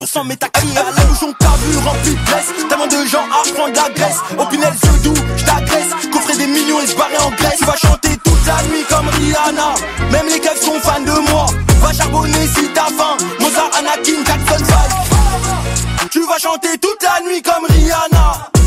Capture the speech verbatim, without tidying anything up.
Sans métacrier à la bouchon carbu rempli de graisse. Tellement de gens à prendre la graisse. Au Pinel ce doux, j't'agresse. Coffrer des millions et se barrer en Grèce. Tu vas chanter toute la nuit comme Rihanna. Même les keufs sont fans de moi. Va charbonner si t'as faim. Mozart, Anakin, Jackson five. Tu vas chanter toute la nuit comme Rihanna.